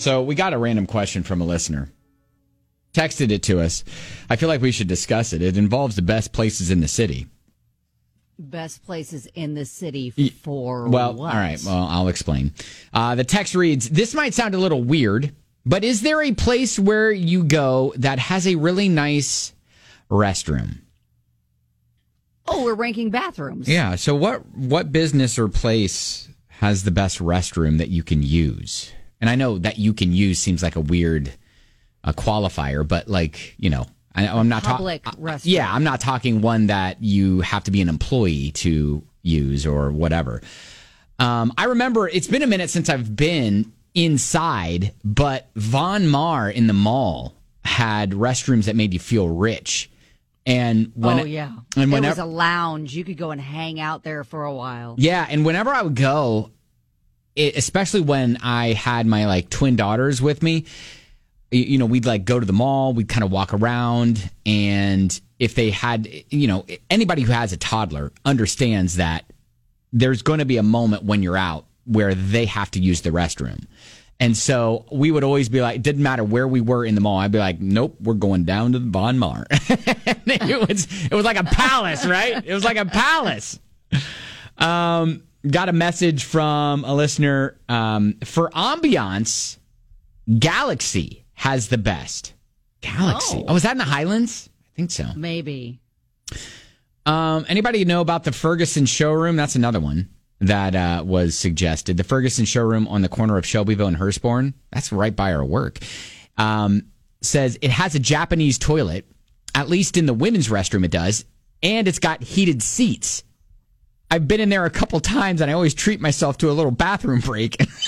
So we got a random question from a listener. Texted it to us. I feel like we should discuss it. It involves the best places in the city. Best places in the city for what? All right. Well, I'll explain. The text reads, this might sound a little weird, but is there a place where you go that has a really nice restroom? Oh, we're ranking bathrooms. Yeah. So what business or place has the best restroom that you can use? And I know that you can use seems like a weird qualifier, but like, you know, I'm not public restroom. Yeah, I'm not talking one that you have to be an employee to use or whatever. I remember it's been a minute since I've been inside, but Von Maur in the mall had restrooms that made you feel rich. And when it was a lounge. You could go and hang out there for a while. Yeah, and whenever I would go, especially when I had my like twin daughters with me, you know, we'd like go to the mall, we'd kind of walk around, and if they had, you know, anybody who has a toddler understands that there's going to be a moment when you're out where they have to use the restroom. And so we would always be like, it didn't matter where we were in the mall. I'd be like, nope, we're going down to the Von Maur. it was like a palace, right? It was like a palace. Got a message from a listener. For ambiance, Galaxy has the best. Galaxy. Oh, is that in the Highlands? I think so. Maybe. Anybody know about the Ferguson showroom? That's another one that was suggested. The Ferguson showroom on the corner of Shelbyville and Hurstbourne. That's right by our work. Says it has a Japanese toilet. At least in the women's restroom it does. And it's got heated seats. I've been in there a couple times, and I always treat myself to a little bathroom break. It's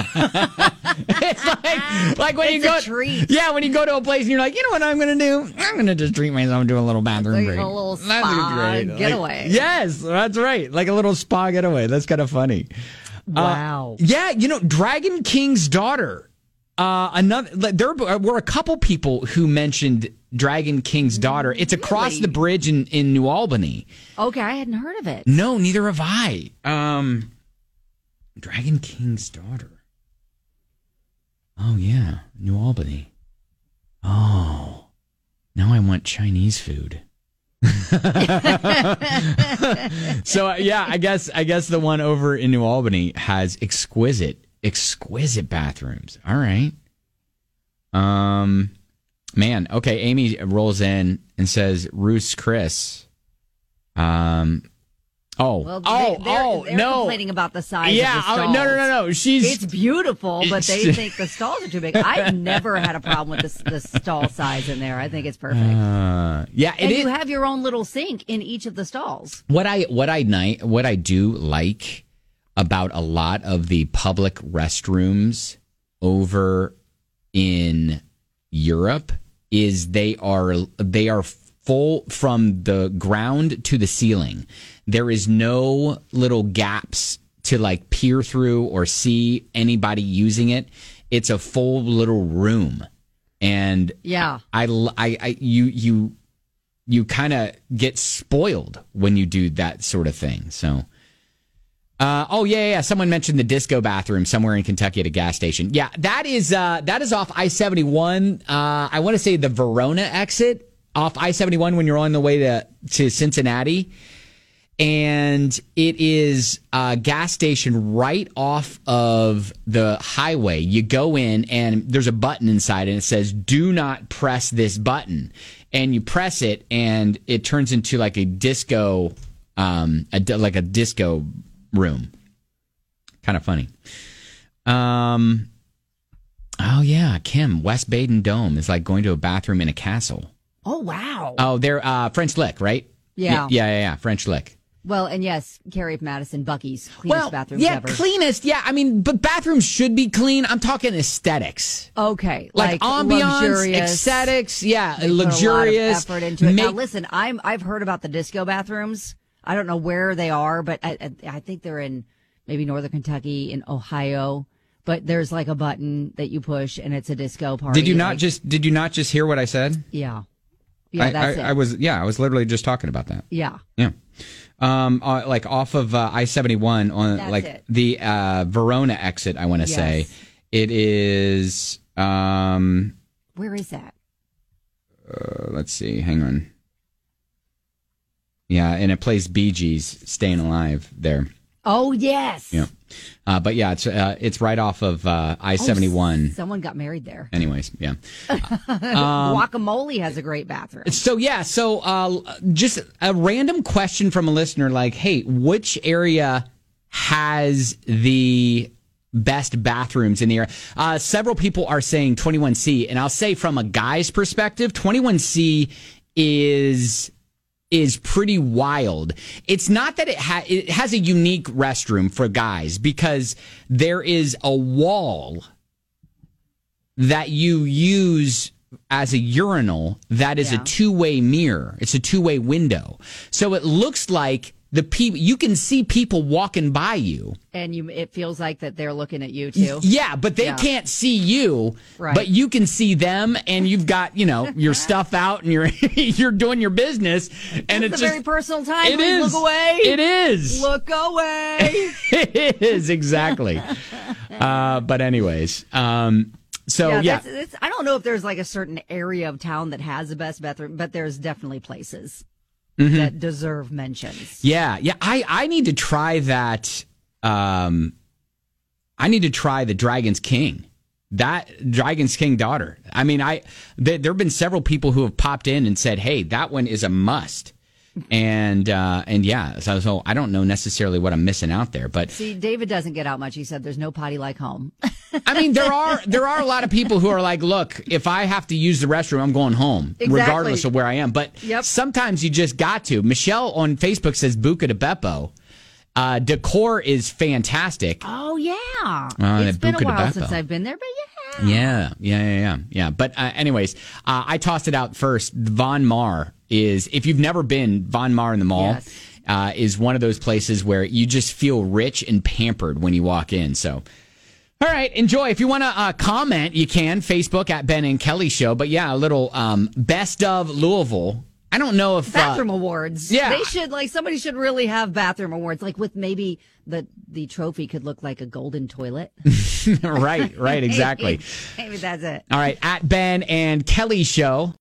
like when you go, yeah, when you go to a place and you're like, you know what I'm going to do? I'm going to just treat myself to a little bathroom break. A little spa getaway. Yes, that's right. Like a little spa getaway. That's kind of funny. Wow. Yeah, you know, Dragon King's daughter. There were a couple people who mentioned Dragon King's daughter. It's across the bridge in New Albany. Okay, I hadn't heard of it. No, neither have I. Dragon King's daughter. Oh, yeah, New Albany. Oh, now I want Chinese food. So, yeah, I guess the one over in New Albany has exquisite bathrooms. All right. Man, okay, Amy rolls in and says Ruth's Chris. They're no, complaining about the size of the stalls. No. It's beautiful, but they think the stalls are too big. I've never had a problem with the stall size in there. I think it's perfect. Yeah, and you have your own little sink in each of the stalls. What I do like about a lot of the public restrooms over in Europe is they are full from the ground to the ceiling. There is no little gaps to like peer through or see anybody using it. It's a full little room. And yeah, you kind of get spoiled when you do that sort of thing. So someone mentioned the disco bathroom somewhere in Kentucky at a gas station. Yeah, that is off I-71. I want to say the Verona exit off I-71 when you're on the way to Cincinnati. And it is a gas station right off of the highway. You go in and there's a button inside and it says, do not press this button. And you press it and it turns into like a disco, like a disco room. Kind of funny. Oh yeah, Kim, West Baden Dome is like going to a bathroom in a castle. Oh wow. Oh, they're French Lick, right? Yeah. Yeah, French Lick. Well, and yes, Carrie of Madison, Buc-ee's cleanest bathrooms ever. Cleanest. Yeah, I mean, but bathrooms should be clean. I'm talking aesthetics. Okay, like ambiance, luxurious. Aesthetics. Yeah, they luxurious. Put a lot of effort into it. Now, listen, I've heard about the disco bathrooms. I don't know where they are, but I think they're in maybe northern Kentucky, in Ohio. But there's like a button that you push, and it's a disco party. Did you not just hear what I said? Yeah. Yeah, that's it. I was literally just talking about that. Yeah. Yeah. Like off of I-71 on that's like it. the Verona exit, I want to say. It is. Where is that? Let's see. Hang on. Yeah, and it plays Bee Gees, "Staying Alive" there. Oh yes. Yeah. But yeah, it's right off of I-71. Someone got married there. Anyways, yeah. Guacamole has a great bathroom. So just a random question from a listener, like, hey, which area has the best bathrooms in the area? Several people are saying 21C, and I'll say from a guy's perspective, 21C is pretty wild. It's not that it has a unique restroom for guys, because there is a wall that you use as a urinal that is a two-way mirror. It's a two-way window. So it looks like you can see people walking by you. And it feels like that they're looking at you too. Yeah, but they can't see you. Right. But you can see them, and you've got, your stuff out, and you're doing your business. And it's a very personal time. It is. Look away. It is. Look away. It is, exactly. But anyways, I don't know if there's like a certain area of town that has the best bathroom, but there's definitely places that deserve mentions. Yeah. I need to try that. I need to try the Dragon's King. That Dragon's King daughter. I mean, there have been several people who have popped in and said, "Hey, that one is a must." And so I don't know necessarily what I'm missing out there, but see, David doesn't get out much. He said, "There's no potty like home." I mean, there are a lot of people who are like, "Look, if I have to use the restroom, I'm going home, regardless of where I am." But sometimes you just got to. Michelle on Facebook says Buca de Beppo. Decor is fantastic. Oh yeah, it's been a while since I've been there, but yeah. But anyways, I tossed it out first. Von Mar is, if you've never been, Von Mar in the mall is one of those places where you just feel rich and pampered when you walk in. So, all right, enjoy. If you want to comment, you can. Facebook at Ben and Kelly Show. But yeah, a little best of Louisville. I don't know if bathroom awards. Yeah, they should somebody should really have bathroom awards, like with maybe the trophy could look like a golden toilet. Right, exactly. Maybe that's it. All right, at Ben and Kelly Show.